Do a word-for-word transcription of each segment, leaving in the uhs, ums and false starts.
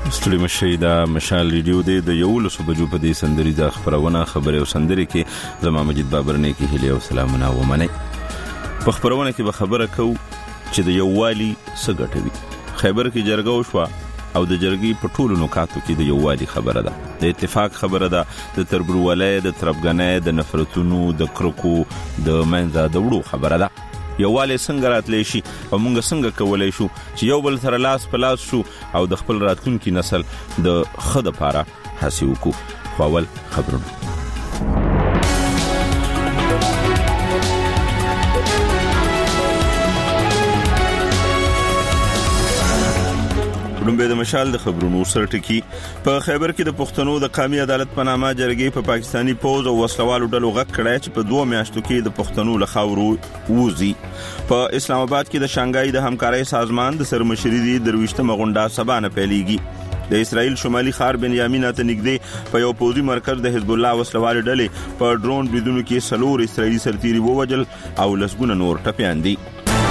ستړي مشي دا مشال ریډیو دی د یو لسو بجو په دې سندري د خبرونه خبري او سندري کې زما مجید بابر نه کې هلي او سلامونه ومنه. په خبرونه کې به خبره کو چې د یووالي سګټوي. خیبر کې جرګه وشوه او د جرګې په ټولو نکاتو کې د یووالي خبره ده، د اتفاق خبره ده، د تربرولۍ، د تربګنۍ، د نفرتونو، د کرکو، د منځه د وړو خبره ده. یووالی څنګه راتلی شي او موږ څنګه کولی شو چې یو بل سره لاس په لاس شو او د خپل راتلونکي نسل د ښه دپاره هڅې وکړو. خو اول خبرونه. لومبه د مشال د خبرونو سره ټکی. په خیبر کې د پښتنو د قومي عدالت په نامه جرګې په پاکستانی پوز او وسلوالو ډلو غږ کړی چې په دوه میاشتو کې د پښتنو له خاورو ووځي. په اسلام آباد کې د شانګهای د همکارۍ سازمان د سرمشري دی درویشتمه غونډه سبا نه پیلېږي. د اسرائیل شمالي ښار بنیامین ته نږدې په یو پوځي مرکز د حزب الله وسلوالو ډلې په ډرون بریدونو کې څلور اسرائیلي سرتیري ووژل او لسګونه نور ټپیان دي.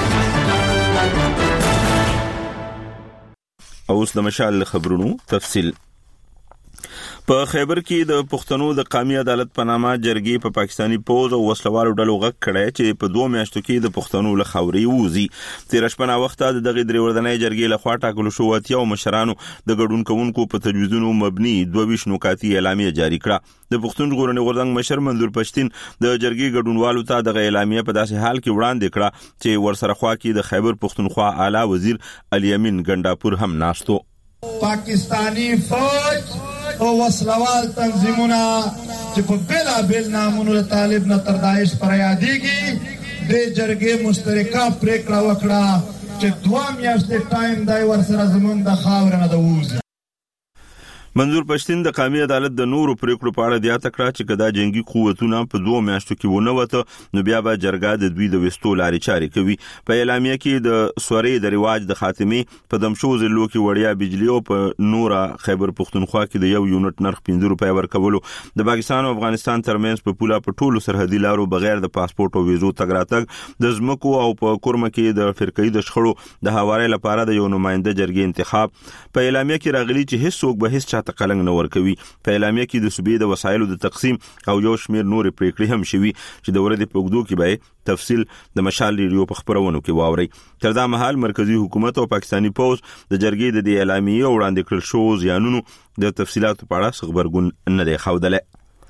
اوس د مشال خبرونو تفصیل. په خیبر کې د پښتنو د قومي عدالت په نامه جرګې په پاکستانی پوز او وسلوالو ډلو غږ کړی چې په دوه میاشتو کې د پښتنو له خاورې ووځي. تېره شپه ناوخته د دغې درې ورځنۍ جرګې لخوا ټاکلو شوو اتیاو مشرانو د ګډون کوونکو په تجویزونو مبني دوه ویشت نکاتي اعلامیه جاری کړه. د پښتون ژغورنې غورځنګ مشر منظور پښتین د جرګې ګډونوالو ته دغه اعلامیه په داسې حال کې وړاندې کړه چې ورسره خوا کې د خیبر پښتونخوا اعلی وزیر الیمین ګنډاپور هم ناستو. پاکستانی فوج او وسلوال تنظیمونه چې په بلا بل نامونو له طالب نه تر داعش پر یادېږي د جرګې مشترکه پریکړه وکړه چې دوه میاشتې ټایم دی ورسره زموږ د خاورې نه د ووځي. منظور پښتین د قومي عدالت د نورو پریکړو په اړه زیاته کړه چې کدا جنگي قوتونه په دوه میاشتو کې ونه وته نو بیا به جرګه د دوی د وستو لارې چارې کوي. په اعلامیه کې د سورې د رواج د خاتمې په دمشو ضلعو کې وړیا بجلی او په نورا خیبر پښتونخوا کې د یو یونټ نرخ پنځه روپۍ ورکولو، د پاکستان او افغانستان ترمنځ په پوله په ټولو سرحدي لارو بغیر د پاسپورت او ویزو تګ راتګ، د ځمکو او په کورمه کې د فرقې د شخړو د هواري لپاره د یو نماینده جرګې انتخاب. په اعلامیه کې راغلي چې هیڅوک به هیڅ چاته قلنګ نه ورکوي. په اعلامیه کې د صوبې د وسایلو د تقسیم او یو شمیر نور پریکړې هم شوي چې د ورځې په اوږدو کې به تفصیل د مشال ریډیو په خبرونو کې واورئ. تر دا مهال مرکزی حکومت او پاکستانی پوز د جرګې د دې اعلامیې وړاندې کړل شو زیانونو د تفصیلاتو په اړه خبرګون نه دی ښودلی.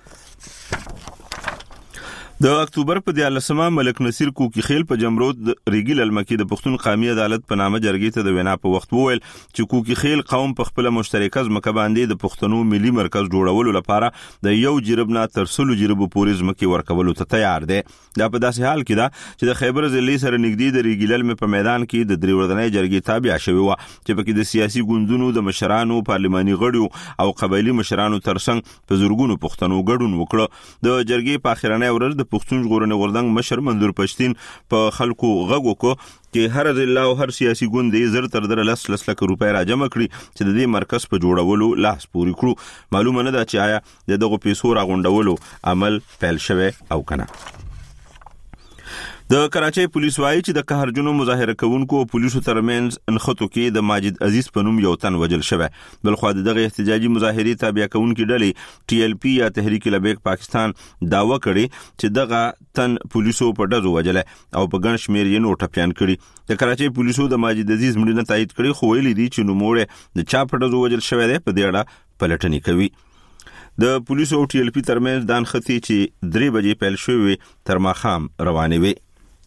د اکتوبر په دیارلسمه ملک نصیر کوکی خیل په جمرود ریګي للمکی د پښتون قومي عدالت په نامه جرګې ته د وینا په وخت وویل چې کوکی خیل قوم په خپل مشترکه ځمکه باندې د پښتنو ملي مرکز جوړولو لپاره د یو جرب نه تر سلو جربو پورې ځمکې ورکولو ته تیار دی. دا په داسې حال کې ده چې د خیبر ضلع سره نږدې د ریګي للمې په میدان کې د درې ورځنۍ جرګې تابع شوې وه چې پکې د سیاسي ګوندونو د مشرانو، پارلماني غړو او قبایلي مشرانو ترڅنګ په زرګونو پښتنو ګډون وکړه. د جرګې په اخرنۍ ورځ د پښتون ژغورنې غورځنګ مشر منظور پښتین په خلکو غږ وکړ چې هر ضلع او هر سیاسي ګوند یې زر تر زر لس لس لک روپۍ راجمع کړي چې د دې مرکز په جوړولو لاس پورې کړو. معلومه نه ده چې آیا د دغو پیسو راغونډولو عمل پیل شوی او کنه. د کراچۍ پولیس وایي چې د قهرجنو مظاهره کوونکو او پولیسو ترمنځ نښتو کې د ماجد عزیز په نوم یو تن وژل شوی. بلخوا دغه احتجاجي مظاهرې تابع کوونکي ډلې ټي ایل پی یا تحریک لبیک پاکستان دعوه کړې چې دغه تن پولیسو په ډزو وژلی او په ګڼ شمېر یې نور ټپیان کړي. د کراچۍ پولیسو د ماجد عزیز مړینه تایید کړي خو ویلي دي چې نوموړی د چا په ډزو وژل شوی دی په دې اړه پلټنې کوي. د پولیسو او ټي ایل پی ترمنځ دا نښتې چې درې بجې پیل شوې تر ماښام روانې وې.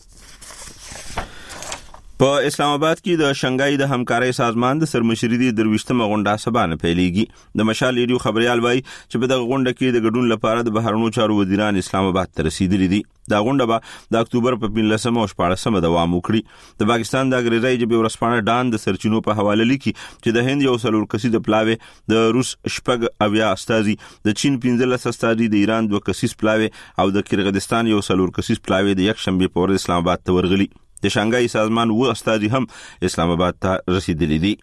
په اسلام آباد کې د شانګهای د همکارۍ سازمان د سرمشري دی درویشتمه غونډه سبا نه پیلېږي. د مشال ریډیو خبريال وایي چې په دغه غونډه کې د ګډون لپاره د بهرنیو چارو وزیران اسلام آباد ته رسیدلي دي. دا غونډه به د اکتوبر په پنځلسمه او شپاړسمه دوام وکړي. د پاکستان د انګریزي ژبې ورځپاڼه ډان د سرچینو په حواله لیکي چې د هند یو څلور کسیز پلاوی، د روس شپږ اویا استازي، د چین پنځلس استازي، د ایران دوه کسیز پلاوی او د قرغیزستان یو څلور کسیز پلاوی د یک شنبه په ورځ اسلام آباد ته ورغلي. د شانګهای سازمان و استازي هم اسلام آباد ته رسیدلي دي.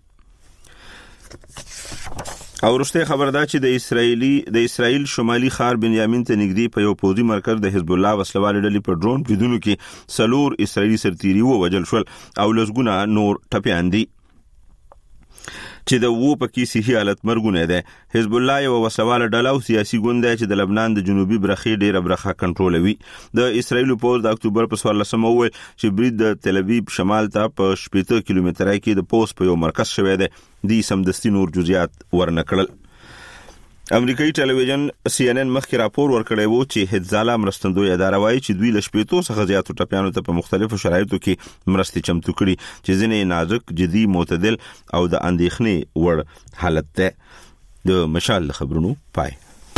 او وروسته خبر ده چې د اسرایلی د اسرایل شمالي ښار بنیامین ته نږدې په یو پوځي مرکز د حزب الله وسلوالو ډلې په ډرون بریدونو کې څلور اسرایلي سرتیري ووژل شول او لسګونه نور ټپیان دي. چې د وو پکې صحي حالت مرګونه ده. حزب الله یو وسواله ډله او سیاسي ګوند دی چې د لبنان د جنوبي برخې ډیره برخه کنټرولوي. د اسرایل پوز د اکتوبر په څوارلسمه وویل چې برید د تل ابیب شمال ته په شپږ کیلومتره کې د پوز په یو مرکز شوی دی. د سمدستي نور جزئیات ورنکړل. امریکایي ټلویزیون سی ان ان مخکې راپور ورکړی وو چې هدزالا مرستندوی اداره وایي چې دوی له شپېتو څخه زیاتو ټپیانو ته په مختلفو شرایطو کې مرستې چمتو کړي چې ځینې نازک، جدي، معتدل او د اندېښنې وړ حالت ده. د مشال خبرونو پای.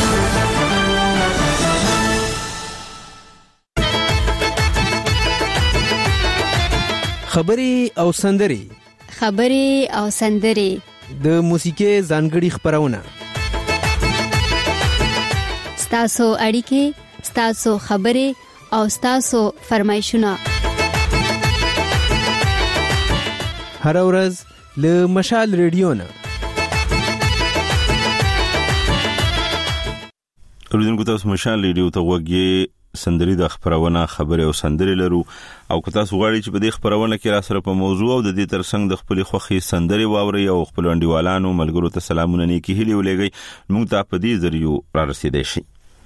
خبري او سندري خبري او سندري د موسیقي ځانګړي خبرونه ستاسو اړیکې، ستاسو خبرې او ستاسو فرمایشونه هر ورځ له مشال ریډیو نه. اوریدونکو تاسو مشال ریډیو ته وګورئ. سندري د خبرونه خبره او سندري لرو او که تاسو غواړئ چې په دې خبرونه کې را سره په موضوع او د دې ترڅنګ د خپل خوخي سندري واوري او خپل انډیوالانو ملګرو ته سلامونه نیکی هلي ولېږئ، موږ ته په دې ذریعہ را رسیدای شي.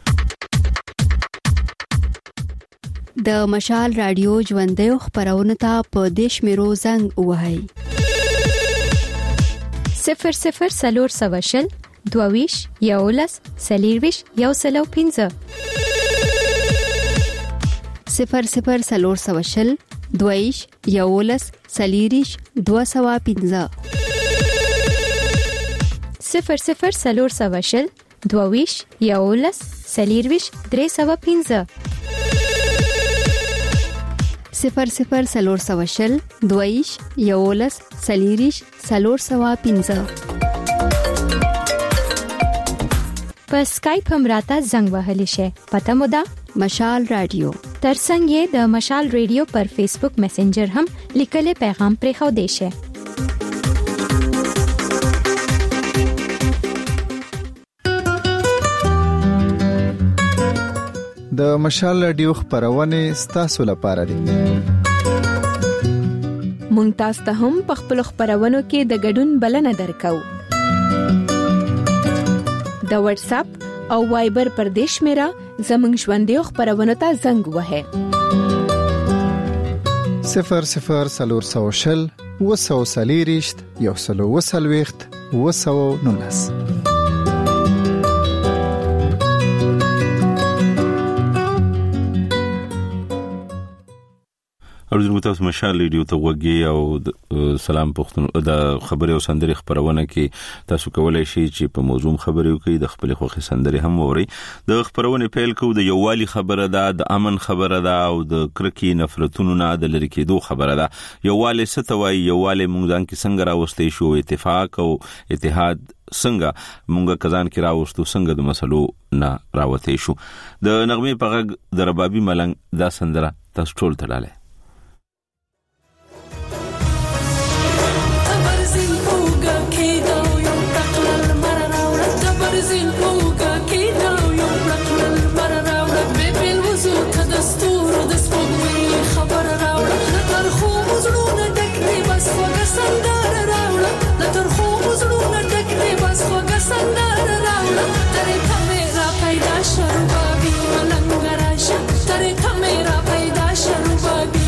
د مشال رادیو ژوندۍ خبرونه ته په دیش میرو زنګ وهاي صفر صفر سلور سواشل دوویش یولس سلیرویش یو سلو پینزه صفر صفر سلور سواشل دوویش یولس سلیریش دو سوا پینزه صفر صفر سلور سواشل دوویش یولس سلیرویش درې سوا پینزه صفر صفر سلور سواشل دویش یولس سلیریش سلور سوا پینزه. په سکایپ هم راته زنګ وهلی شي. پته مو ده مشال رادیو. ترڅنګ یې د مشال رادیو پر فیسبوک میسنجر هم لیکلي پیغام پرې خو دی شي. د مشال رادیو خبرونه ستاسو لپاره دي. مونږ تاسو ته هم په خپل خبرونو کې د ګډون بلنه درکو. د واتس اپ او وایبر پر دیش میرا زمنګ ژوندۍ خبرونه ته زنګ وهه صفر صفر سلور سوشل وسو سلیریشت یو سلو وسلويخت وسو نونس. اوریدونکو تاسو مشال ریډیو ته وګورئ او سلام پښتون د خبري او سندري خبرونه کې تاسو کولای شئ چې په موضوع خبري وکړئ، د خپل خوخي سندري هم ووري. د خبرونه پیل کو د یووالي خبره ده، د امن خبره ده او د کرکی نفرتونو نه د لری کېدو خبره ده. یووالي ستوي یووالي موږ ځان کې څنګه راوستي شو، اتفاق او اتحاد څنګه موږ کزان کې راوستو، څنګه د مسلو نه راوته شو. د نغمه په غږ د ربابي ملنګ دا سندره تاسو ټول تړاله. Tare kamera paida sharubabi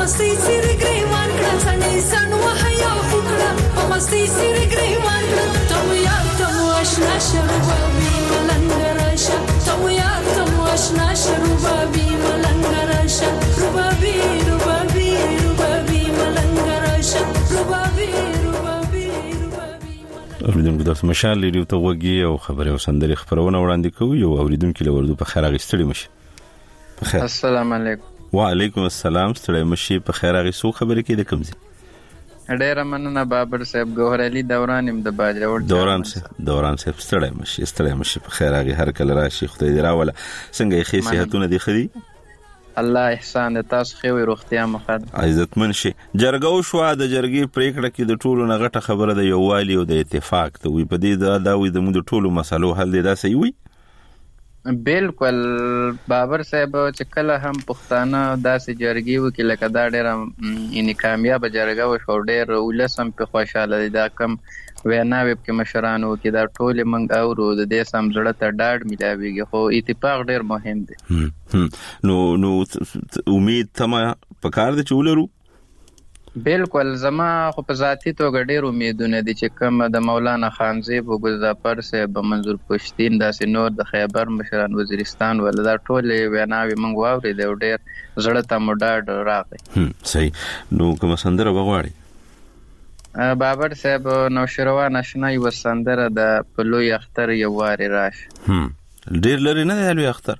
مستی سیر گریوان کړه څنګه سن وحیا وکړه په مستی سیر گریوان کړه تم یار تم آشنا شربابي ملنګ راشه تم یار تم آشنا شربابي ملنګ راشه ربابي ربابي ربابي ملنګ راشه ربابي ربابي ربابي اوریدونکو د مشال لري ته وګي او خبره او سندري خبرونه وړاندې کوي او اوریدونکو له ورده په خیر اغستړي مشي په خیر السلام علیکم وعلیکم السلام ستړي مشي په خیر اغسو خبره کې د کمزي ډېر مننه بابر صاحب ګوهر علي دوران ام د باجوړ دوران صاحب دوران صاحب ستړي مشي ستړي مشي په خیر اغي هر کله راشي خدای دې راوله څنګه یې خې صحتونه دي خدي الله احسان تاسو خو روغتیا مخد عزتمن شي جرګو شو د جرګي پریکړه کې د ټولو نغټه خبره د یووالي او د اتفاق ته وي په دې دا دا وي د موږ ټولو مسالو حل دی دا صحیح وي بالکل بابر صاحب چې کله هم پښتانه داسې جرګي وکړي لکه دا ډېر یعنی کامیاب جرګه وشو ډېر ولسم په خوشاله دي دا کم ویناوي کې مشرانو کې دا ټول منګ اورو د دې سم زړه ته ډاډ ملاويږي خو اتفاق ډېر مهم دی نو نو امید تما پکار دي چولرو بالکل زما خو په ذاتی توګه ډېر امیدونه دي چې کوم د مولانا خانزیب او ګلزافر صاحب منظور پښتين داسې نور د خیبر مشران وزیرستان ول دا ټول ویناوي منګ واوري دی ډېر زړه ته مډاډ راغی صحیح نو کوم سندره بغواړي بابر صاحب نو شروان آشنا یو سندره د پلوی اختر یو واری راش هم ډېر لري نه دی اختر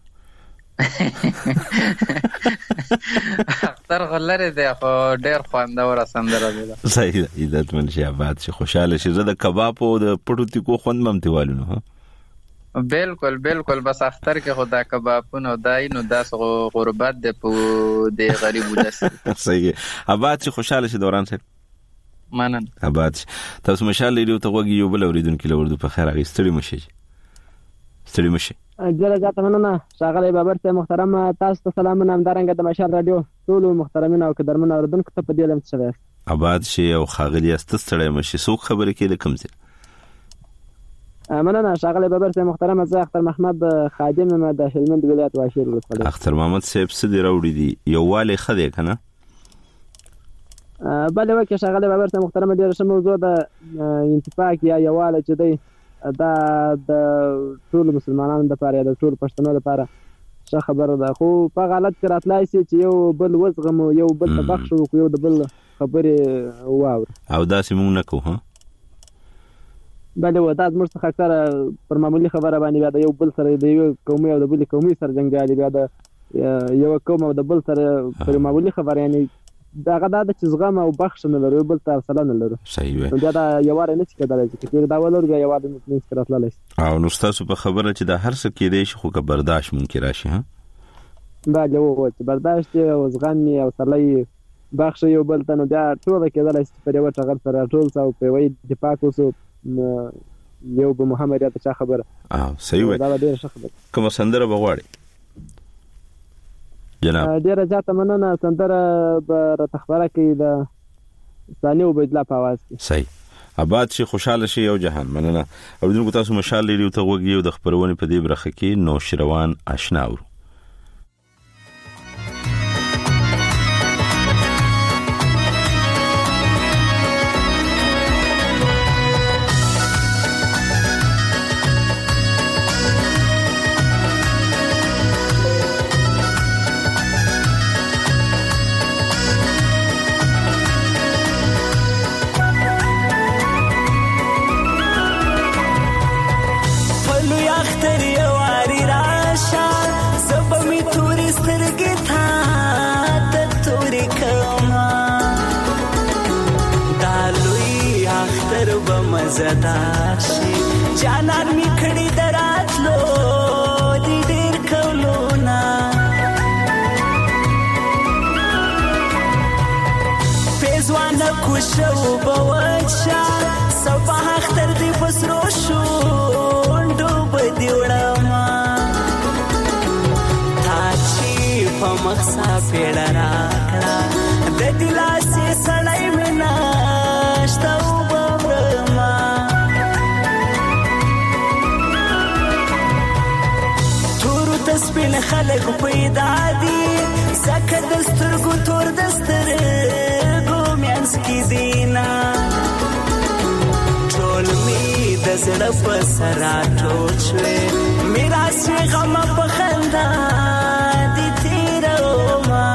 اختر غلره دی خو ډېر خوندور سندره ده صحیح عزت من شي آباد شي خوشاله شي زده کباب او د پټو تیکو خوند مم دیوالو ها بالکل بالکل بس اختر کې خدا کبابونه دای نو داس غربت د په د غریب ولس صحیح آباد شي خوشاله شي دوران سره منن آباد تاسو مشال لري ته وګي یو بل اوریدونکو له ورده په خیر اغه ستړي مشي ستړي مشي جره جاته مننه شاغله بابر ته محترم تاسو ته سلام نام دارنګ د مشال رادیو ټول محترمین او قدرمن اوردونکو ته په دې لم څه آباد شي او خاغلی است ستړي مشي سو خبره کې د کم څه مننه شاغله بابر ته محترم زه اختر محمد خادم ما د هلمند ولایت واشیر ولسوالۍ اختر محمد صاحب سدي راوړي دي یو والي خدای کنه بله وکه شاغله بابر ته محترم ډیر ښه موضوع د انتفاق یا یواله چې دی دا د ټول مسلمانانو لپاره د ټول پښتنو لپاره څه خبره ده خو په غلط کې راتلای شي چې یو بل وزغم یو بل ته بخښو یو د بل خبرې واور او دا سیمون نه کو ها بله و دا زموږ څخه اکثره پر معمولي خبره باندې بیا د یو بل سره د یو قومي او د بل قومي سره جنګالي بیا د یو قوم او د بل سره پر معمولي خبره یعنی دا غدا د چزغم او بخښ نه لري بل تر سره نه لري صحیح وي دا دا یو واره نه کېدای چې دا ولور یو واره نه سکراتلای او نو تاسو په خبره چې دا هر څه کې دی خو که برداشت ممکن راشي ها دا یو چې برداشت او زغم او سړی بخښ یو بل ته نو دا ټول کېدای چې په یو ټغر سره ټول څو په وی دفاع کوسو یو به محمد یا ته خبره اه صحیح وي دا ډېر ښه خبره کوم سندره بغواړي جناب ډیره زیاته مننه سندره به تخبره کې د ثاني عبید الله په आवाज کې صحیح آباد شي خوشاله شي او جهان مننه او دغه تاسو مشال لري ته وګي او د خبرونه په دې برخه کې نو شروان آشنا و زداشي جانان می کړي دراتلو دې ډېر کولونا پېزوان کوشو بوچا صبح اختر دې پسرو شو ډوب دې وړما تاچی په مخسا پیړه راکړه د دلاسې سړی منا شتو سپین خلق پیدا دي زکه د سترګو تور د سترګو میانس کې دینا ټول می د زړه په سره ټول شوې میراث غم په خندا دي تیرو ما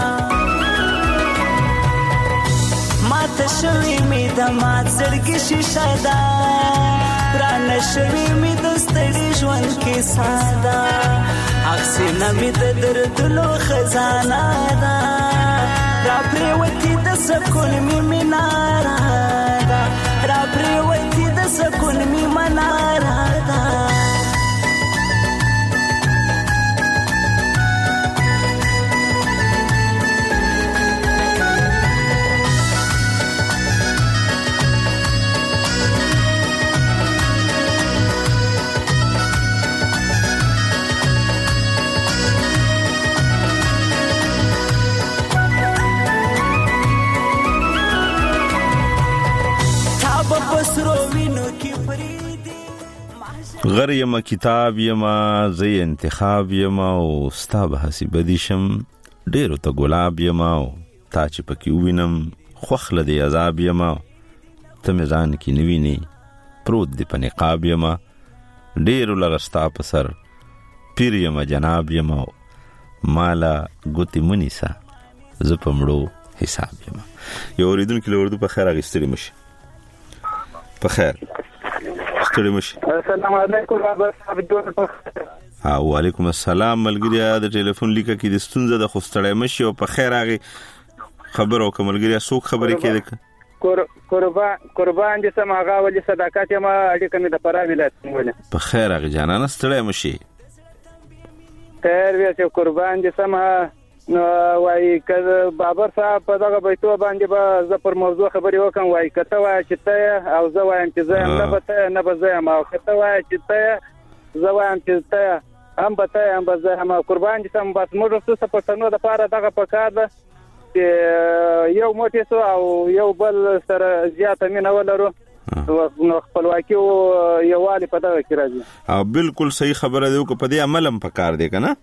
ماته شوې می د ما زړګي شیشه ده پران شوې می د ستړي ژوند کې ساده اکسینه می د دردلو خزانه ده را پریوتی د سکون می مناره ده را پریوتی د سکون می مناره ده غر یما کتاب یما زی انتخاب یما او ستا به حسی بدیشم ډیرو ته ګلاب یما او تا چې پکې وینم خوخله دی عذاب یما ته میزان کې نویني پروت دی په نقاب یما ډیرو لغستا په سر پیر یما جناب یما مالا ګوتی منیسا زه په مړو حساب یما یو اوریدونکي له اردو په خیر اغستلی مشي په خیر ستړي مشي السلام علیکم بابا صاحب جوړ په ها وعلیکم السلام ملګریا د ټلیفون لیکه کې د ستونزه د خوستړی مشي او په خیر هغه خبر او کوملګریا څوک خبرې کېده قربان قربان دې سم هغه ولې صداقت ما اړیکه مې د فرا ولایت ولې په خیر هغه جانانه ستړی مشي خیر وې قربان دې سم نو وای کله بابر صاحب په دغه بیتو باندې به زه پر موضوع خبرې وکم وای کته وای چې ته او زه وایم چې زه نه به ته نه به زه ما کته وای چې ته زه وایم چې ته هم به ته هم به زه ما قربان دي سم بس موږ څه پښتنو د پاره دغه پکار ده چې یو موټی سو او یو بل سره زیاته مینه ولرو نو خپلواکي او یووالی په دغه کې راځي او بالکل صحیح خبره دی او په دې عملم پکار دی کنه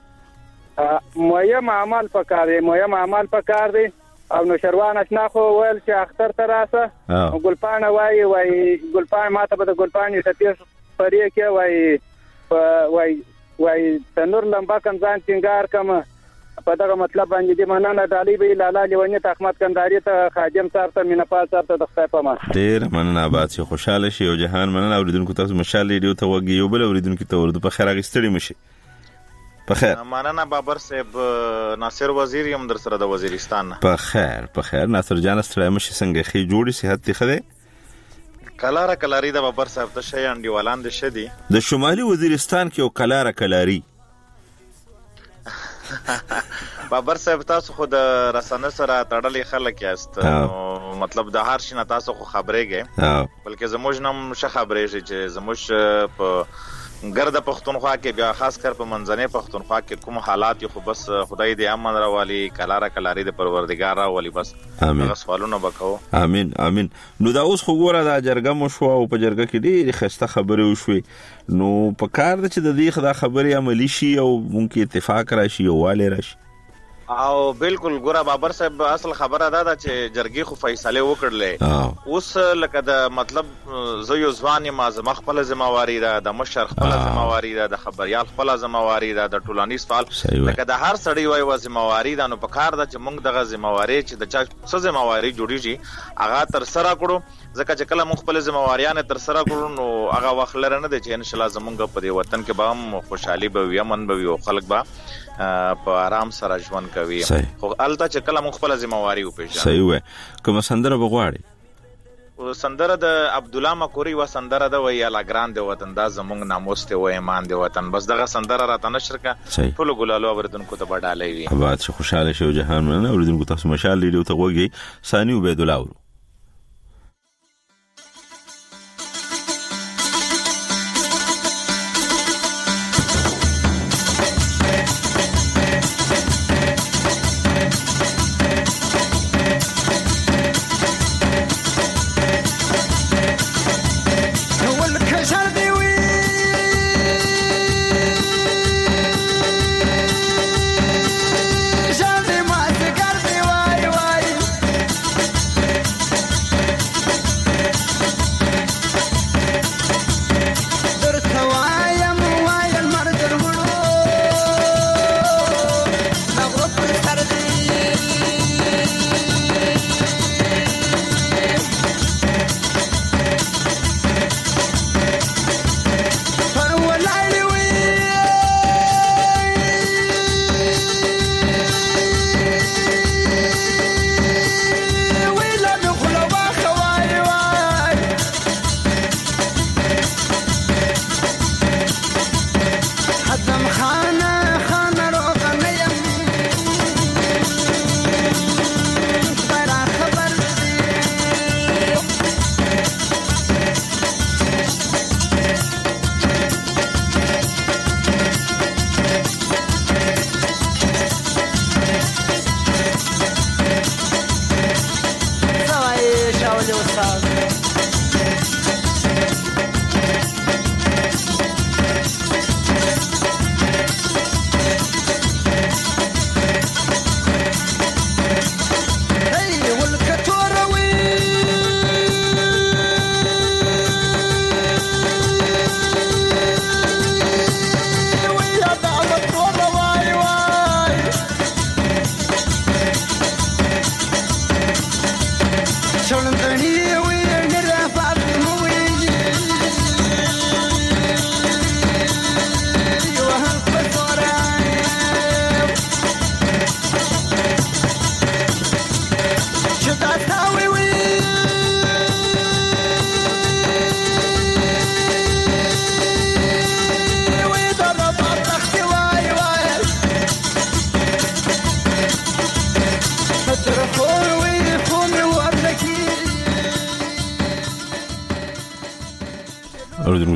مهم عمل پکار دی مهم عمل پکار دی او نو شروان اشنا خو ویل چې اختر تراسه ګلپانه وای وای ګلپانه ماته به د ګلپانه ټپیر پرې کې وای وای وای تنور لمبا کم ځان ټینګار کم په دغه مطلب باندې دی مننه دالی به لاله لیونی احمد کنداری ته خادم صاحب ته مینپال صاحب ته د خدای په امان ډیر مننه آباد شي خوشاله شي او جهان مننه اوریدونکو تاسو مشال ریډیو ته وګي یو بل اوریدونکو ته ورته په خیر اغستړي مشي په خیر مننه بابر صاحب ناصر وزیر یم در سره د وزیرستان په خیر په خیر ناصر جان ستړی مشي څنګه خې جوړی صحت تی خده کلاره کلاری د بابر صاحب ته شي انډیوالان د شدي د شمالي وزیرستان کې او کلاره کلاری بابر صاحب تاسو خو د رسنه سره تړلې خلک یاست مطلب د هر شي نه تاسو خو خبرېږئ بلکې زموږ نم شه خبرېږي چې زموږ په ګرد پښتونخوا کې بیا خاص کر په منځنۍ پښتونخوا کې کوم حالات یو خو بس خدای دې امن راوالي کلاره کلاری د پروردګار راوالي بس هغه سوالونه وکاو امين امين نو دا اوس خو ګوره دا جرګه مو شو او په جرګه کې ډېر خسته خبرې وشوي نو په کار د چې د دې خدا خبرې عملی شي او مونږ اتفاق راشي او والي راشي او بالکل ګوره بابر صاحب اصل خبره ده چې جرګي خو فیصله وکړلې اوس لکه د مطلب زه یو ځوان ما زما خپل ذمہواری ده د مشر خپل ذمہواری ده د خبريال خپل ذمہواری ده د ټولنیز فعال لکه د هر سړی وای و ذمہواری ده نو په کار ده چې موږ دغه ذمہواری چې د چا څه ذمہواری جوړیږي هغه تر سره کړو ځکه چې کله موږ خپل ذمہواریان تر سره کړو نو هغه وخت لرنه ده چې ان شاء الله زموږ په دې وطن کې به هم خوشحالي به وي امن به وي او خلک به په آرام سره ژوند کوي خو الته چې کله مخ خپل ذمہواری وپېژني صحیح وای کوم سندره بغواړي سندره د عبد الله مکوري و سندره د وی الا ګران دی وطن دا زمونږ ناموس ته و ایمان دی وطن بس دغه سندره راته نشر کا ټول ګلالو اوردونکو ته بډالې وي آباد شو خوشاله شو جهان مننه اوردونکو تاسو مشال لیدو ته وګي ثاني عبید الله Jamais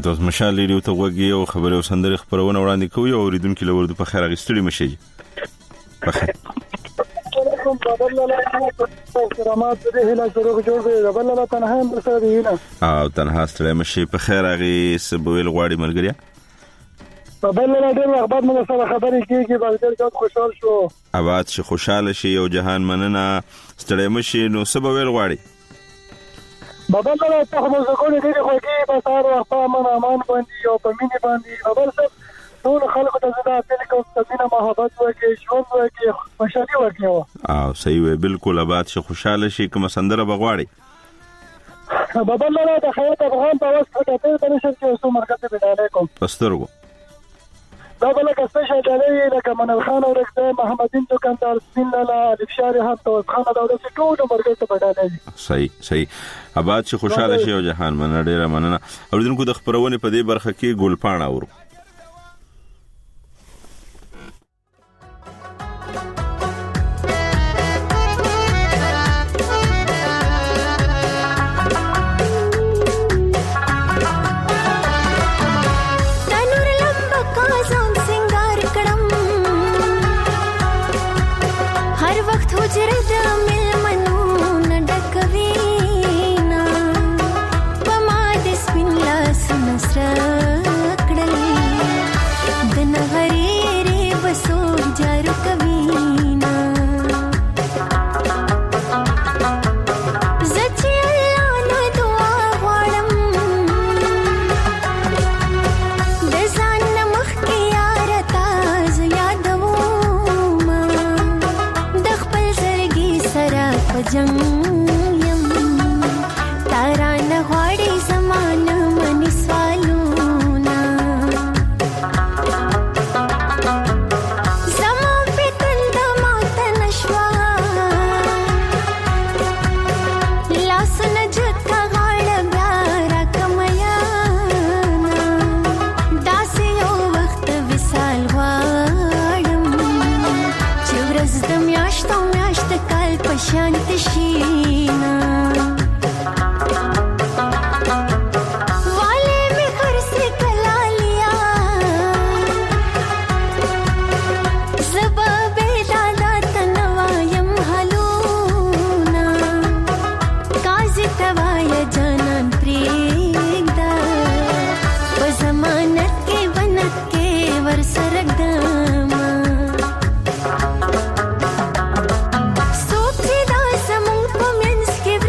تاسو مشال ریډیو ته وګورئ او خبري او سندري خبرونه وړاندې کوي او اوریدونکو لور په خیر غستړي مشي په خیر کوم بابا لاله کرامات دې هله شروع جوړ دی بابا لاله تنها هم سره دی نه او تنها ستړي مشي په خیر غي سبویل غواړي ملګریا بابا لاله ډېر وخت بعد موږ سره خبرې کیږي باندې ډېر خوشحال شو آباد شي خوشاله شي او جهان مننه ستړي مشي نو سبویل غواړي بابا لاله ته موږ کولی دې خوږی په سهار وخت امن امان باندې او په مینه باندې بابا صاحب ټول خلکو ته زړه تل کوم تبینه محبت وکي ژوند وکي خوشالي وکي او صحیح وي بالکل آباد شي خوشاله شي کوم سندره بغواړي بابا لاله د خیاط افغان په واسطه ته په نشر کې اوسو مرکز ته بداله کوم پسترګو دا بل کسته شاله لکه منل خان او رکده محمدین دکاندار سپین لاله الفشاری هم تو خان دا د ټول مرکز ته بداله صحیح صحیح آباد شي خوشاله شي او جهان مننه ډیره مننه اوریدونکو د خبرونه په دې برخه کې ګلپاڼه اورو Soap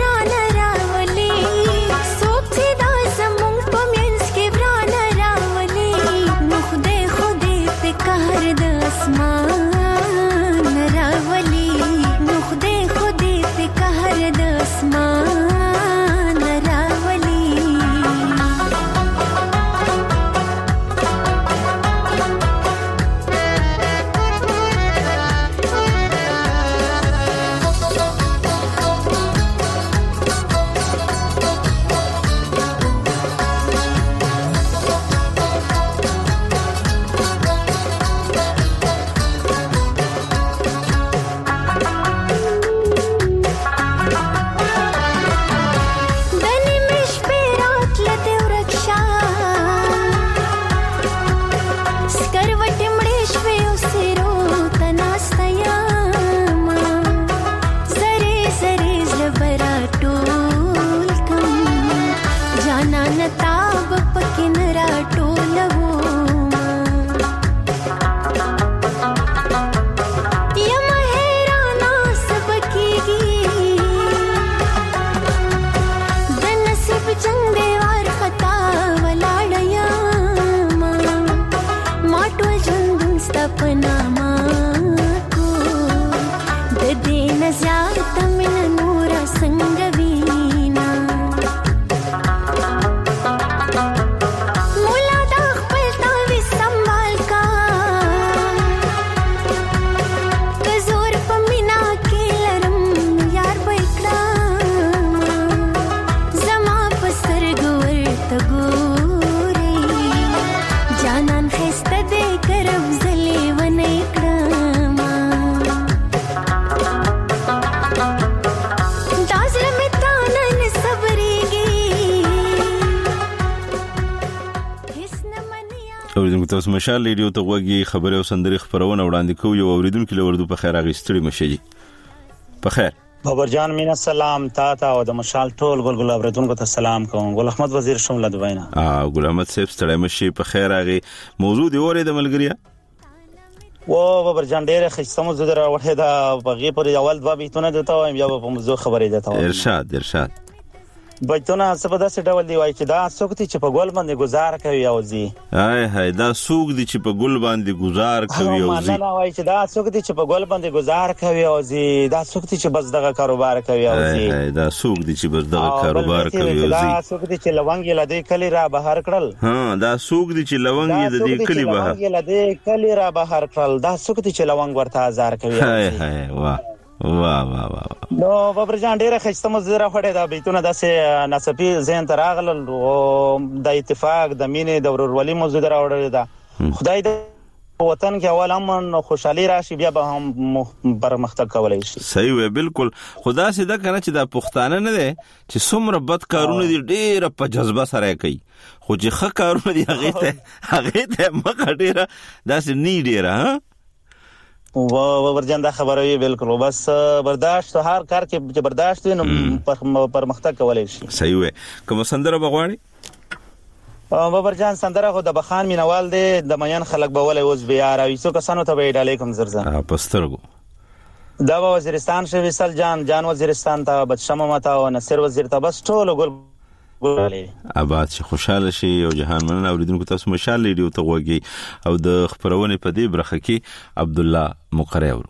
تاسو مشال ریډیو ته وګورئ خبري او سندري خبرونه وړاندې کوي او اوریدونکو لوردو په خیر اغستړي مشي په خیر بابر جان مینا سلام تا تا او د مشال ټول ګل ګل اوریدونکو ته سلام کوم ګل احمد وزیر شمله دوینا اه ګل احمد صاحب ستړی مشي په خیر اغي موضوع دی اورید ملګریا و بابر جان ډېر خسته مو زدر وړه دا بغي پر اول دوا بیتونه دته وایم یا په موضوع خبرې دته ارشاد ارشاد بچونه سبدا سره ډول دی وای چې دا څوک چې په ګل باندې گزار کوي او زی هاي هاي دا څوک دی چې په ګل باندې گزار کوي او زی نه وای چې دا څوک دی چې په ګل باندې گزار کوي او زی دا څوک دی چې بس دغه کاروبار کوي او زی هاي دا څوک دی چې بس دغه کاروبار کوي او زی دا څوک دی چې لونګ لدې کلی را بهر کړل ها دا څوک دی چې لونګ لدې کلی بهر لونګ لدې کلی را بهر کړل دا څوک دی چې لونګ ورته هزار کوي هاي هاي واه واه واه واه نو بابر جان ډیره خسته مزره خړې دا بیتونه داسې نسبی زین تراغل او د اتفاق د مینې د ورورولي موضوع راوړل دا خدای دې وطن کې اول امن خوشحالي راشي بیا به هم پرمختګ کولای شي صحیح وي بالکل خدا سي دا کنه چې دا پښتانه نه دي چې څومره بد کارونه دي ډیره په جذبه سره کوي خو چې ښه کارونه دي هغه ته هغه ته مخ ډیره داسې نی ډیره ها و ورجان دا خبره وی بالکل بس برداشت هر کار کې برداشت نو پرمختګ کولای شي صحیح وي کوم سندره بغواړي او ورجان سندره خو د بخان مینوال دی د میان خلک به ولې اوس بیا راوي څو کسانو ته به علیکم زرزه پسترګو دا وزیرستان شوی سل جان جان وزیرستان ته بچشمه متا او نصر وزیر ته بس ټول ګل آباد شي خوشاله شي او جهان مننه اوریدونکو تاسو مشال ریډیو ته وګورئ او د خبرونه په دې برخه کې عبد الله مقری ورو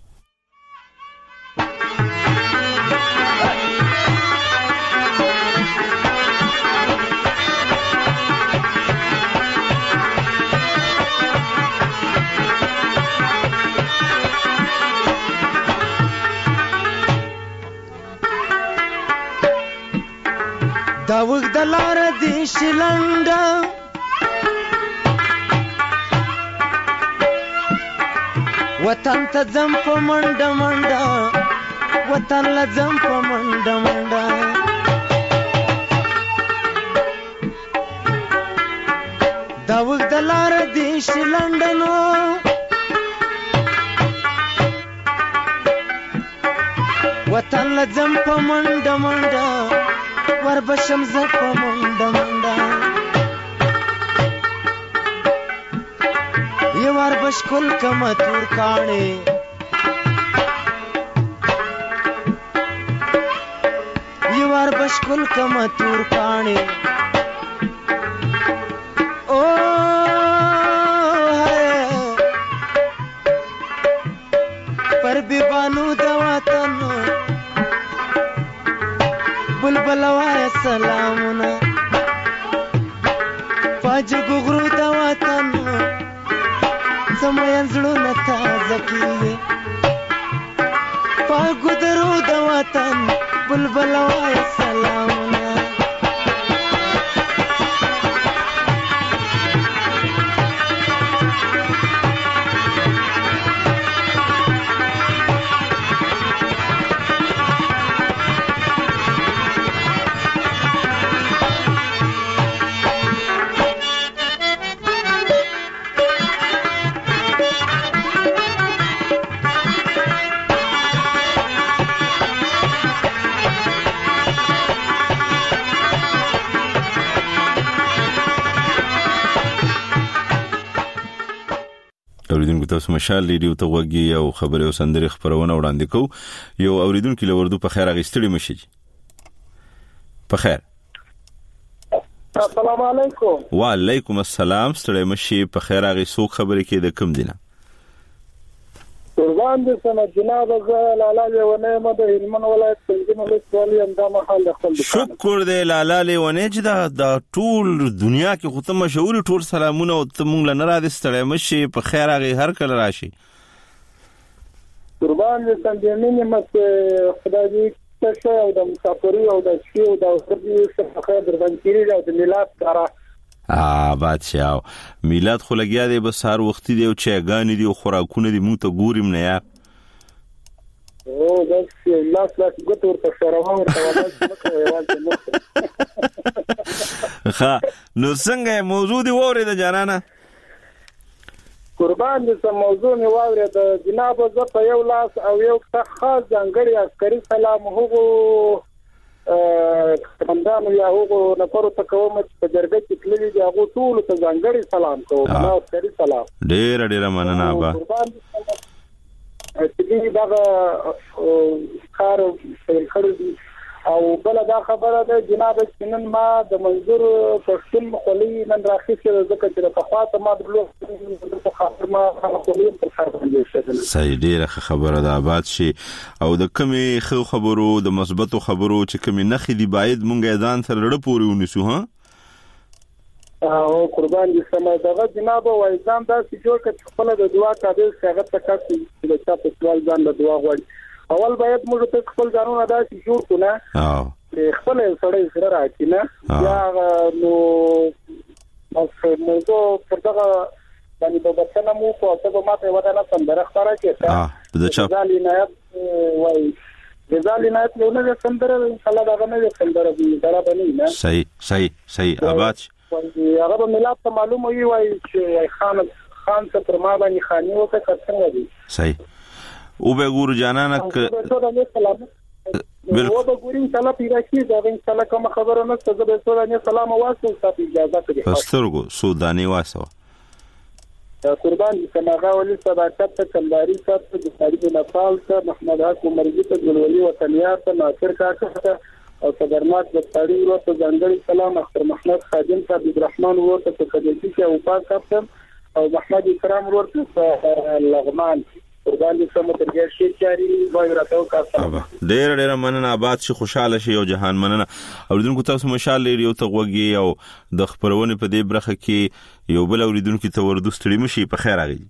دا وګ د لار دی شلنډا وطن ته زم په منډه منډه وطن له زم په منډه منډه دا وګ د لار دی شلنډا نو وطن له زم په منډه منډه ور بشم ز په منډه منډه یو ور بش کول کما تور کانه یو ور بش کول کما تور کانه او پر بی بانو د وطن بلبل وای سلامونه فاجګ غرو د وطن سمين زړونه تازه کیږي پاګو درو د وطن بلبل وای سلامونه اوریدونکو تاسو مشال ریډیو ته وګورئ او خبري او سندري خبرونه وړاندې کوو یو اوریدونکو لوردو په خیر اغستړي مشي په خیر السلام علیکم وعلیکم السلام ستړي مشي په خیر اغي سو خبري کې د کوم دینه قربان دې سم جناب لالا لیونه مده هلمند ولایت څنګه له سوالي اندام حال خپل شکر دې لالا لیونه چې دا د ټول دنیا کې خو ته مشهور ټول سلامونه او ته مونږ لنه را دې ستړي مشي په خیر اغي هر کله راشي قربان دې څنګه مینه مت خدای دې تاسو او د مسافرۍ او د شی او د خدای څخه خیر دربنکيري او د میلاد سره آ بادشاہ میلاد خو لګیا دی به سار وختي دی او چاګانی دی او خوراکونه دی مونږ ته ګوریم نه یا او بس لاس لاس ګټور په شرمه ورته ولاس مکه یوازې نو ها نو څنګه موضوع دی وره د جانانه قربان دې سم موضوع می واورې د جناب ز په یو لاس او یو خاص ځانګړي عسکري سلام هغو کمانډانو یا هغو نفرو ته کوم چې جرګه کې تللي دي هغه ټول ته ځانګړي سلام کوم نو عسکري سلام ډېر ډېر مننه ابا چې دا کار کړی او بل دا خبره ده جناب چې نن ما د منظور پښتون مخولي نن راخیسه ځکه چې په خاطر ما د بلوغ په خاطر ما خپلې په خاطر باندې صحیح ډیره خبره ده آباد شي او د کمی خو خبرو د مثبتو خبرو چې کمی نخې دی باید مونږه ځان سره لړ پوري ونیسو ها او قربان دي سم دغه جناب وای ځان دا چې جوړ کړ خپل د دعا قابل څنګه تکا چې د چا په سوال ځان د دعا غواړي اول باید موږ ته خپل ځانونه دا چې جوړ کړو نه او خپل سره سره راځي نه یا نو اوس موږ په دغه باندې په بچنه مو په څه ماته ودا نه سندره ښکارا کېته د چا ځالینات وای د ځالینات له نه سندره ان شاء الله دا نه سندره دي دا باندې نه صحیح صحیح صحیح آباد هغه په ملت ته معلومه وي وای چې خان خان څخه پر ما باندې خاني وکړه څنګه دي صحیح او به ګورو جانانه ک بالکل او به ګورین سلام پیراکی دا ان شاء الله کوم خبره نه څه به سره نه سلام واسو ستاسو اجازه کوي پسترګو سودانی واسو قربان دي سماغه ولي صداقت ته کمداري سره د تاریخ نفال سره محمد حق مرګي ته ګلولي وطنيات ته ناصر کاکا او صدرناک د تاریخ ورته ځانګړي سلام اختر محمد خادم ته عبدالرحمن ورته په کډېتی کې او پاک کاپتن او محمد کرام ورته لغمان قربان دي سم ترګر شي چاري وای راته وکړه ډېر ډېر مننه آباد شي خوشاله شي او جهان مننه اوریدونکو تاسو مشال لري او ته وګي او د خبرونه په دې برخه کې یو بل اوریدونکو ته ورده ستړي مشي په خیر راغی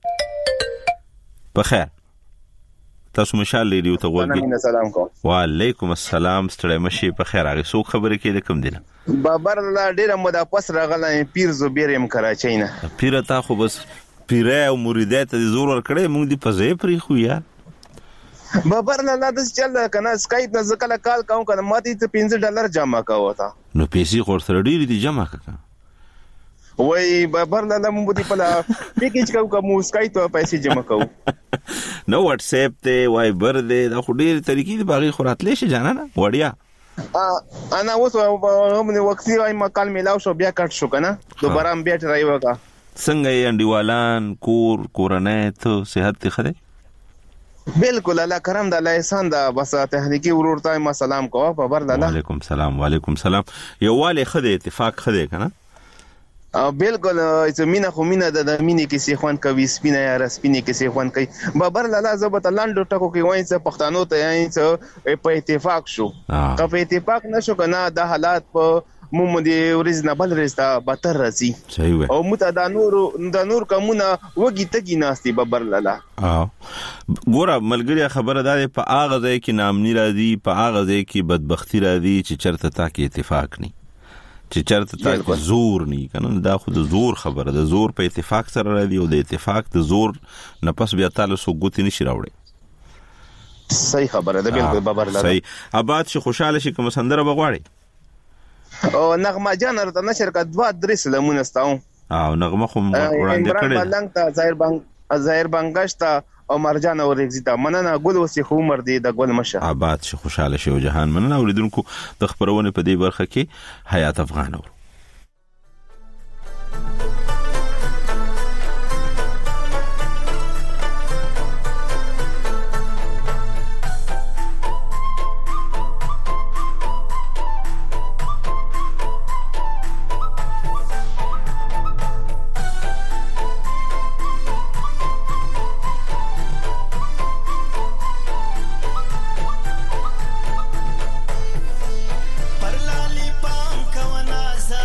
په خیر تاسو مشال لري او ته وګي سلام کوم وعلیکم السلام ستړي مشي په خیر راغی سو خبره کې د کوم دینه بابر لا ډېر مودا پس راغله پیر زبیر ام کراچۍ نه پیر تا خو بس پیره او مریدات د زور ور کړې مونږ دی پځې پرې خو یا بابر لاله د چل کنه سکایپ نه زکل کال کوم کنه ماته ته پنځه ډالر جمع کاوه تا نو پیسې خور سره ډېری دي جمع کړه وای بابر لاله مونږ دی په پیکیج کوم کوم سکایپ ته پیسې جمع کوو نو واتس اپ ته وای بر دې د خو ډېر طریقې دی باغی خوراتلې شي جانا نه وړیا انا اوس هم وختي وایم کال میلاو شو بیا کټ شو کنه دوباره هم بیا ټرای وکا څنګه یې انډیوالان کور کورنۍ ته صحت ته خره بالکل الله کرم د الله احسان دا بس تهنیکی ورور ته ما سلام کوه په بر الله وعلیکم سلام وعلیکم سلام یو والي خده اتفاق خده کنه او بالکل زمينه خو مينه د مينې کې سي خوان کوي سپینه یا رسپینه کې سي خوان کوي بابر لاله زبط لاندو ټکو کې وای څه پښتنو ته یې څه په اتفاق شو که په اتفاق نشو کنه د حالات په مو دي ریزنبل رستا بتر رسی صحیح او مت د نور د نور کومه وګی تګی ناستي ببر لاله اه ګوره ملګری خبره ده په اغه ځای کې نامنی راځي په اغه ځای کې بدبختی راځي چې چرته تا کې اتفاق نه چې چرته تا کې زور نه کنه دا خو د زور خبره ده زور په اتفاق سره راځي او د اتفاق د زور نه پس بیا تعالی سو ګوتی نشي راوړي صحیح خبره ده بالکل ببر لاله صحیح آباد شي خوشاله شي کوم سندره بغواړي او نغمه جان ورته نشر کا دوا درس لمون استاو او نغمه خو وړاندې کړل عمران ملنګ ته ظاهر بنګ ظاهر بنگشت او مرجان اور ایگزیتا مننه ګل وسی خو عمر دی د ګل مشه آباد شي خوشاله شي او جهان مننه اوریدونکو د خبرونه په دې برخه کې حیات افغان اور پر لالی پام کو نازا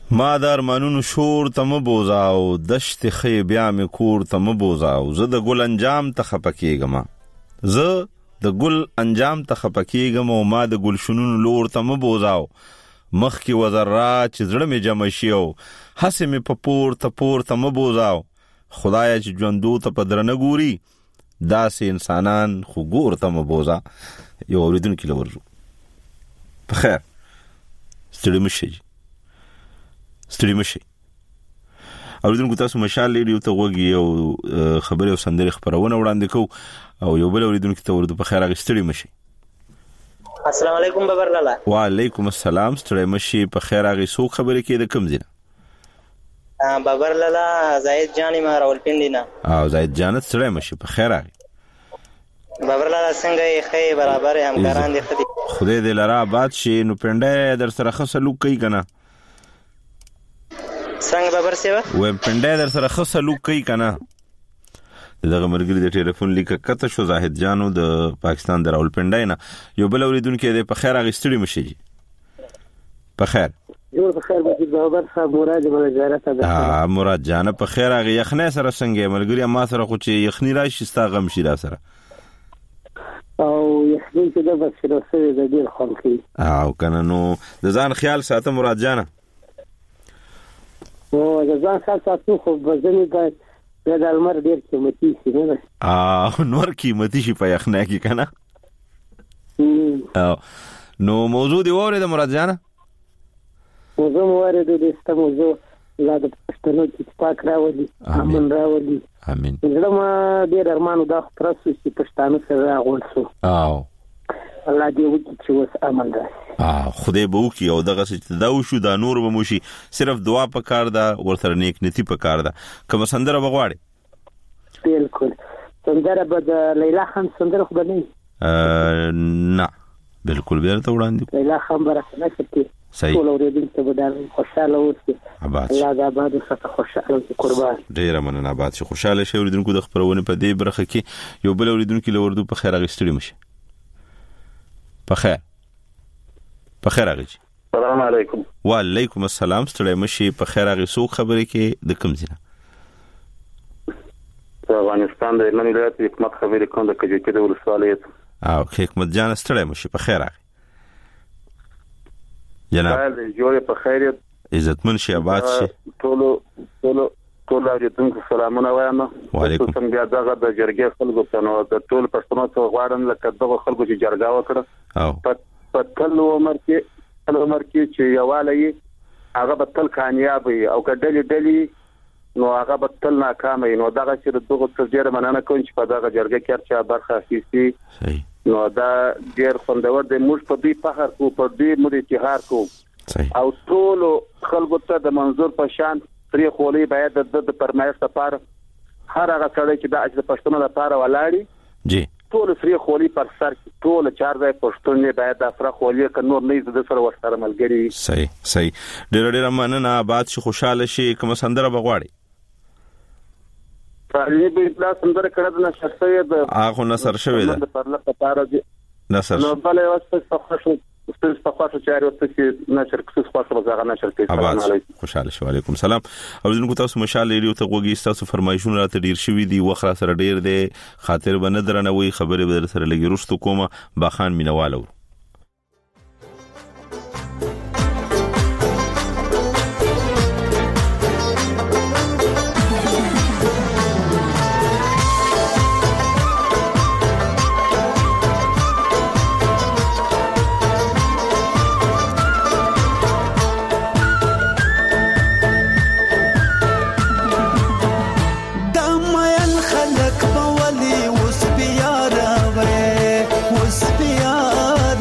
ما د ارمانونو شور ته مه بوزاو، دشت خې بیا مې کور ته مه بوزاو. زه د ګل انجام ته خفه کېږم، زه د ګل انجام ته خفه کېږم او ما د ګلشنونو لور ته مه بوزاو. مخکې وزرات چې زړه مې جمع شي او هسې مې په پورته پورته مه بوزاو. خدایه چې ژوندو ته په درنه ګوري، داسې انسانان خو ګور ته مه بوزا. یو اورېدونکي له ورځو. په خیر، ستړي مه شئ ستړي مه شئ. اورېدونکو تاسو مشال ریډیو ته غوږ یې او خبرې او سندرې خپرونه وړاندې کوو او یو بل اورېدونکي ته ورته په خیر هغې ستړي مه شئ. السلام علیکم بابر لالا. وعلیکم السلام. ستړی مه شئ. په خیر هغې څوک خبرې کوي د کوم ځای نه؟ بابر لالا زاهد جان یم راولپنډي نه. او زاهد جانت ستړی مه شئ. په خیر هغې بابر لالا څنګه یې؟ ښه برابر همکاران دې ښه دي؟ خدای دې لره آباد شي. نو پنډی در سره ښه سلوک کوي که نه؟ څنګه بابر صاحب؟ وایم پنډی در سره ښه سلوک کوي که نه؟ د دغه ملګري د ټلیفون لیکه کته شو زاهد جانو د پاکستان د راولپنډۍ نه. یو بل اورېدونکی دی. په خیر هغې ستړي مه شي. په خیر جوړ په خیر باندې بابر صاحب مراد ملګری ته. ها مراد جانه په خیر هغې یخنۍ سره څنګه یې ملګري؟ ما سره خو چې یخني راشي ستا غم شي را سره او یخنۍ چې ده بس شروع شوې ده ډېر خوند کوي. او که نه نو د ځان خیال ساته مراد جانه. او د ځان خیال ساتو خو به ځینې باید بیا د لمر ډېر قیمتي شي نه ده. او نور قیمتي شي په یخنۍ کې که نه؟ نو موضوع دې واورېده مراد جانه؟ موضوع مو واورېده. د ستا موضوع الله د پښتنو کې اتفاق راولي، امن راولي. امین. زړه ما ډېر ارمان دا خو پوره شو چې پښتانه سره راغونډ شو. او الله دې وکړي چې اوس امن راشي. خدای به وکړي او دغسې چې دا وشو دا نور به مو شي. صرف دعا په کار ده، ورسره نیک نیتي په کار ده. کومه سندره به غواړې؟ بلکل سندره به د لیلا خان سندره خو به نه وي؟ نه بلکل به درته وړاندې لیلا خان به راته نشر کړي. صحیح. ټول اورېدونکي به دا خوشحاله اوسي. آباد الله د آباد وساته، خوشحاله اوسي. قربان. ډېره مننه. آباد شي، خوشحاله شي. اورېدونکو د خپرونې په دې برخه کې یو بل اورېدونکي له وردو. په خیر هغې ستړي مه شي. په خیر په خیر هغې جي. السلام علیکم. وعلیکم السلام. ستړی مه شي. په خیر هغې څوک خبرې کوي د کوم ځای نه؟ په افغانستان د هلمند ولایت حکمت خبرې کوم د کجکي د ولسوالۍ. او حکمت جانه ستړی مه شي. په خیر هغې جناب جوړې په خیریت عزتمن شي، آباد شي. ټولو ټولو ټولو اورېدونکو سلامونه وایم. خصوصا بیا دغه د جرګې خلکو ته نو د ټولو پښتنو څخه غواړم لکه دغه خلکو چې جرګه وکړه په تل عمر کې تل عمر کې چې یووالی یې هغه به تل کامیاب وي او که ډلې ډلې نو هغه به تل ناکامه وي. نو دغه چې د دغو څخه ډېره مننه کوم چې په دغه جرګه کې هر چا برخه اخیستي. نو دا ډېر خوندور دی. موږ په دوی فخر کوو، په دوی موږ افتخار کوو او ټولو خلکو ته د منظور په شان پرې خولۍ باید د د فرمایش لپاره هر هغه سړی چې د د پښتنو لپاره ولاړي جی ټول فری خولۍ پر سر ټول چار ځای پښتون باید د افره خولۍ ک نور نه د سره ورسره ملګری. صحیح صحیح. ډېر ډېر مننه. آباد شي، خوشاله شي. کوم سندره بغواړي؟ تعلیمي به اطلاع سندره کړه د نشر شوی د هغه نشر شوی ده پر لپاره دي نشر. نو بلې واسطه صفحه ستاسو په خاطر چې اړ وسته چې نشر کس خاصه وزغه نشر کوي. السلام علیکم. خوشاله شو. علیکم السلام. اوریدونکو تاسو مشال ریډیو ته غوږی. تاسو فرمایشونه راته ډیر شوي دي، وخت را سره ډیر دی، خاطر به نه درنوي. خبرې به سره لګي رښتو کومه. باخان مینوالو وس بیا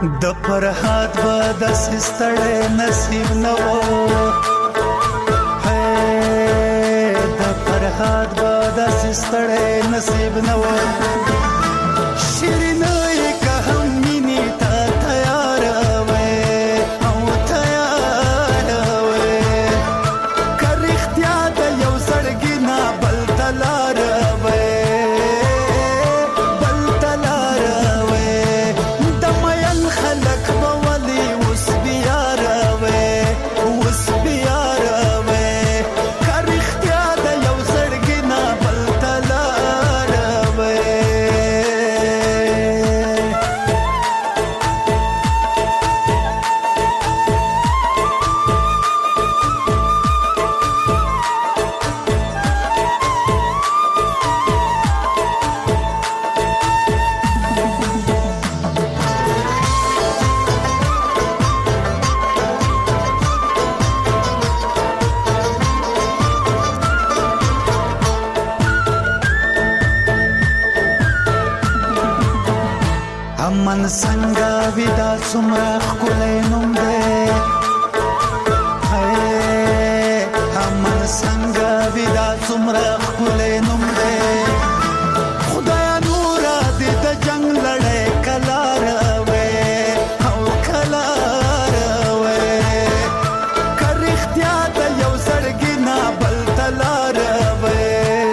د فرحات به د سستړې نصیب نه و د فرحات به د سستړې نصیب نه و شیرینه که هم مینې ته تیار وې او تیار وې که رښتیا د یو زړګي نه بل ته لار وې من څنګه ودا څومره ښکلی نوم دی من څنګه ودا څومره ښکلی نوم دی خدایا نوره دې د جنګ لړۍ کله راوې او کله راوې که رښتیا د یو زړګي نه بل ته لار وې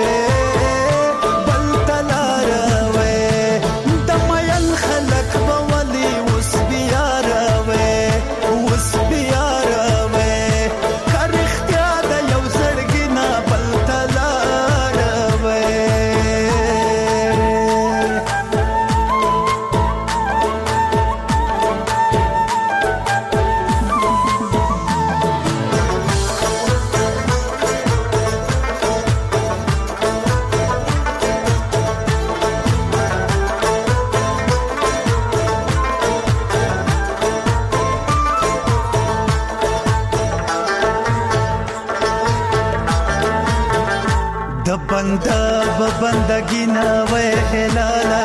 بنده بندگی نه وې هلالا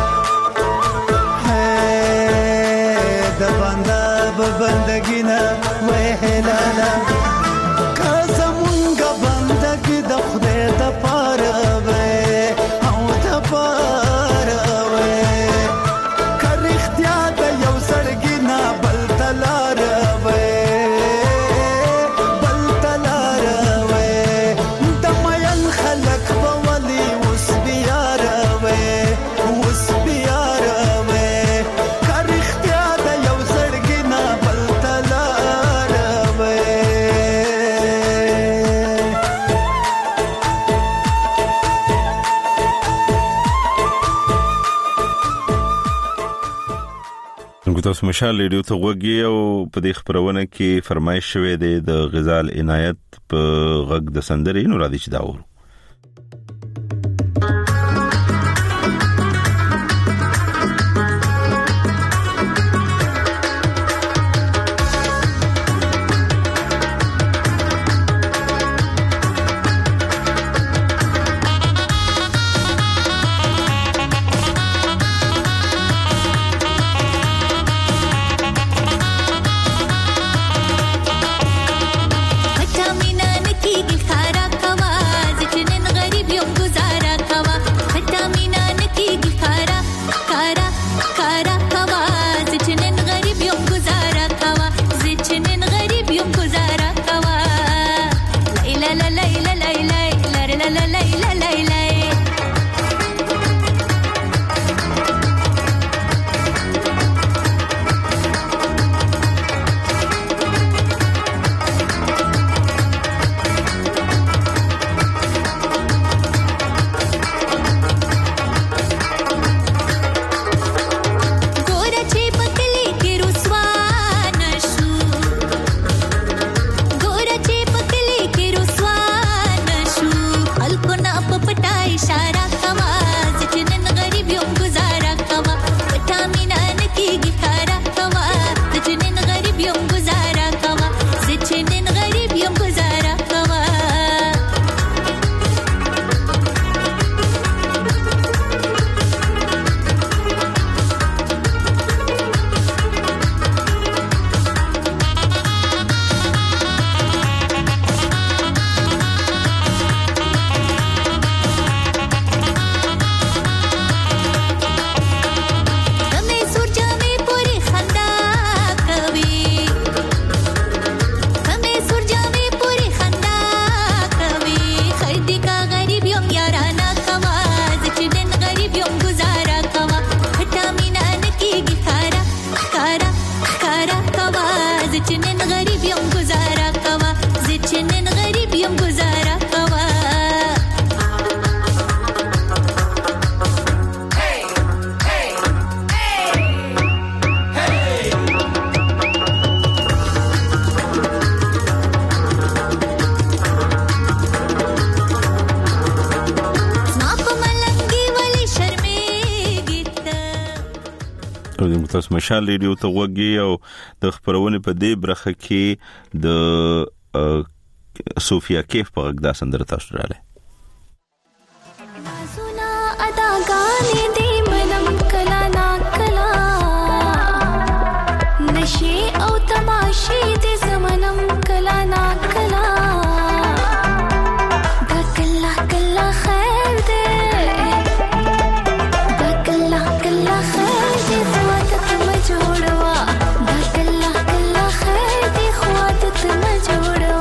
د بنده بندگی نه وې هلالا که زمونږ بندگی د خدای د پاره وې او د پاره وې که رښتیا د یو زړګي نه بل ته لار وې تاسو مشال ریډیو ته وګورئ او په دې خبرونه کې فرمایش شوې ده د غزال عنایت په غږ د سندرې نو را دي چې دا ورو मीना नकी दिल खारा कवाज او د متاس مشال ریډیو ته وګي او د خبرونه په دې برخه کې د صوفیا کیف په غږ دا سندره تاسو رااله سنا ادا غانې دې منم کلا نا کلا نشي او تماشې دې زمنم کلا نا کلا دا کلا کلا خیر دې دا کلا کلا خیر دې خواتت ما جوړوا دا کلا کلا خیر دې خواتت ما جوړوا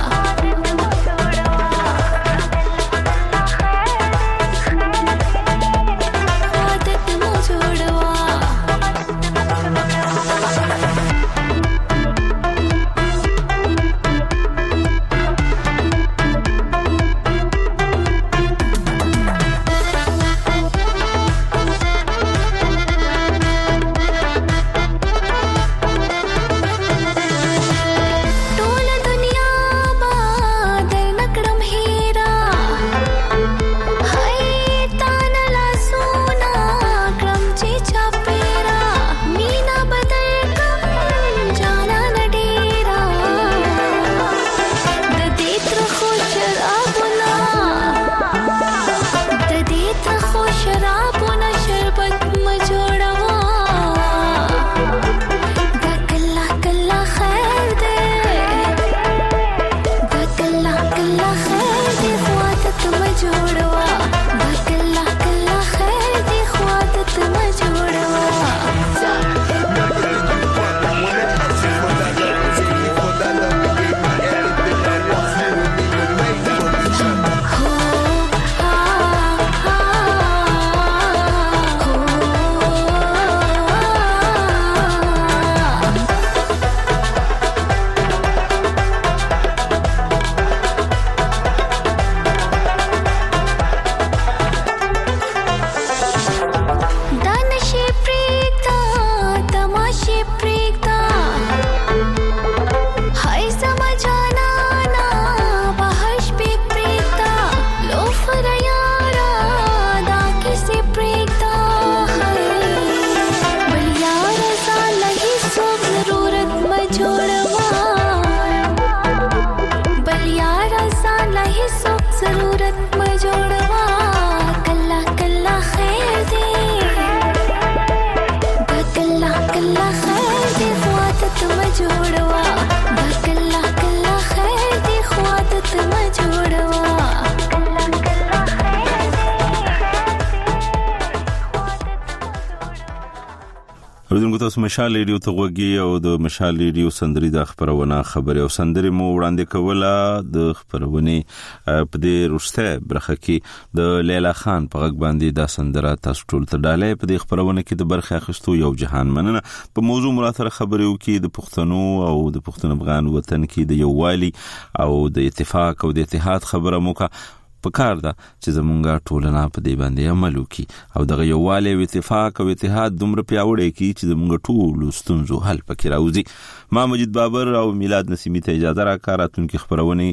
تاسو مشال ریډیو ته وګي او د مشال ریډیو سندري د خبرونه خبره او سندري مو وړاندې کوله د خبرونه په دې رسته برخه کې د لیلا خان په غږ باندې دا سندره تاسو ټول ته ډاله په دې خبرونه کې د برخه اخیستو یو جهان مننه په موضوع مراتب خبرو کې د پښتنو او د پښتون افغان وطن کې د یووالي او د اتفاق او د اتحاد خبره موکا پکار ده چې زمونږه ټولنه په دې باندې عمل وکړي او دغه یووالی او اتفاق او اتحاد دومره پیاوړی کړي چې زمونږه ټول ستونزو حل پکې راوځي ما مجید بابر او میلاد نسیمی ته اجازه راکړه راتلونکي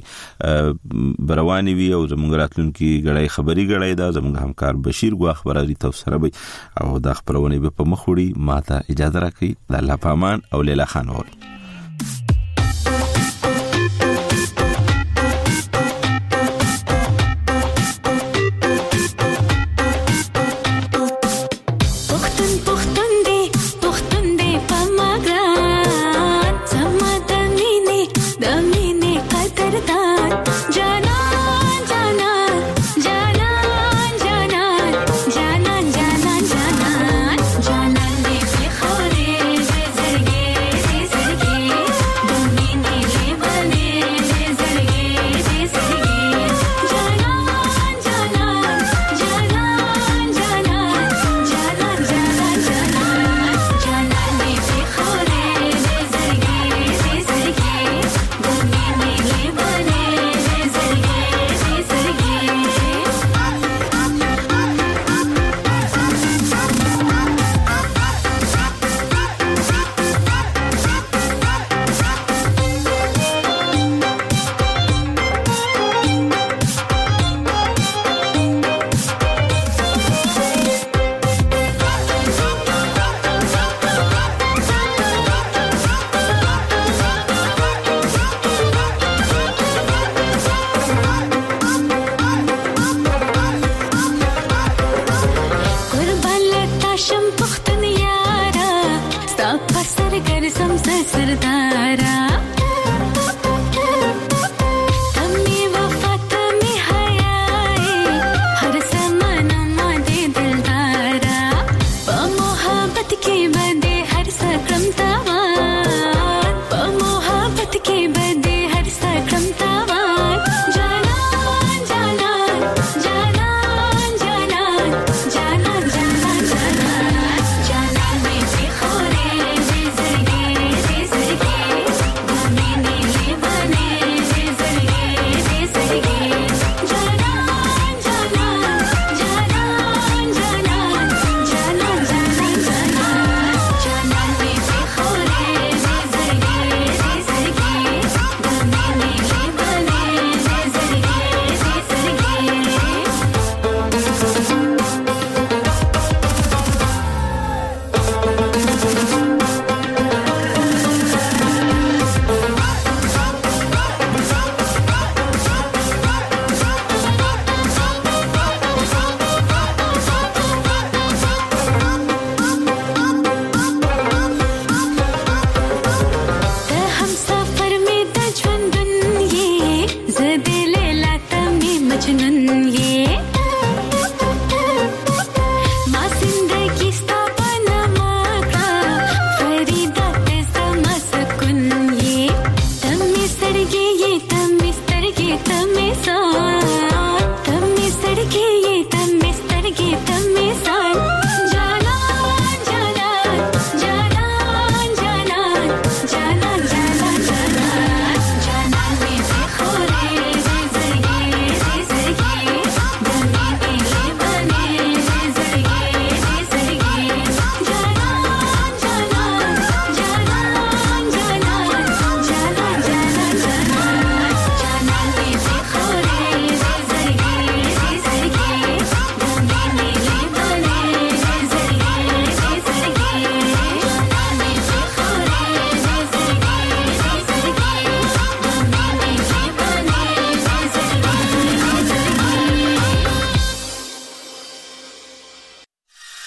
خبرونه برواني وي او زمونږه راتلونکي غړای خبري غړای دا زمونږه همکار بشیر غوا خبري تاسو سره وي او دا خبرونه په مخ وړي ما ته اجازه راکړي د الله پامان او لیلا خان اور Zirgi سردارا